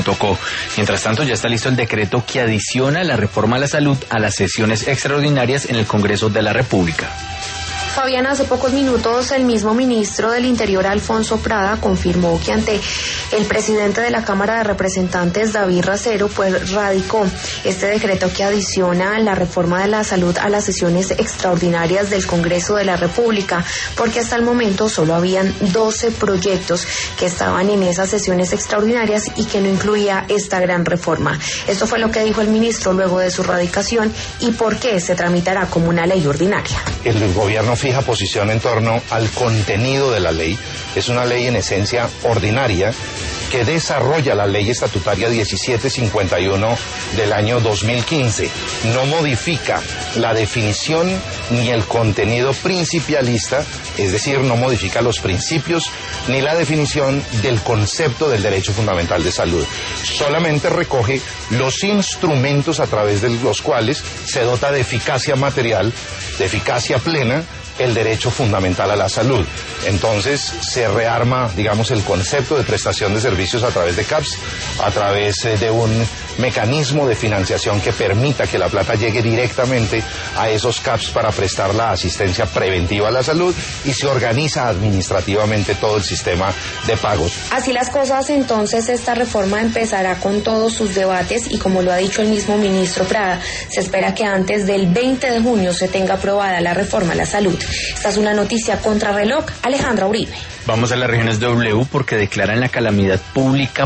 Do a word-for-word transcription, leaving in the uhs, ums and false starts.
punto co. Mientras tanto, ya está listo el decreto que adiciona la reforma a la salud a las sesiones extraordinarias en el Congreso de la República. Fabián, hace pocos minutos el mismo ministro del Interior, Alfonso Prada, confirmó que ante el presidente de la Cámara de Representantes, David Racero, pues radicó este decreto que adiciona la reforma de la salud a las sesiones extraordinarias del Congreso de la República, porque hasta el momento solo habían doce proyectos que estaban en esas sesiones extraordinarias y que no incluía esta gran reforma. Esto fue lo que dijo el ministro luego de su radicación y por qué se tramitará como una ley ordinaria. El gobierno fija posición en torno al contenido de la ley. Es una ley en esencia ordinaria que desarrolla la ley estatutaria diecisiete cincuenta y uno del año dos mil quince. No modifica la definición ni el contenido principialista, es decir, no modifica los principios ni la definición del concepto del derecho fundamental de salud. Solamente recoge los instrumentos a través de los cuales se dota de eficacia material, de eficacia plena, el derecho fundamental a la salud. Entonces se rearma, digamos, el concepto de prestación de servicios a través de C A P S, a través de un mecanismo de financiación que permita que la plata llegue directamente a esos C A P S para prestar la asistencia preventiva a la salud, y se organiza administrativamente todo el sistema de pagos. Así las cosas, entonces esta reforma empezará con todos sus debates y, como lo ha dicho el mismo ministro Prada, se espera que antes del veinte de junio se tenga aprobada la reforma a la salud. Esta es una noticia contrarreloj. Alejandra Uribe. Vamos a las regiones W porque declaran la calamidad pública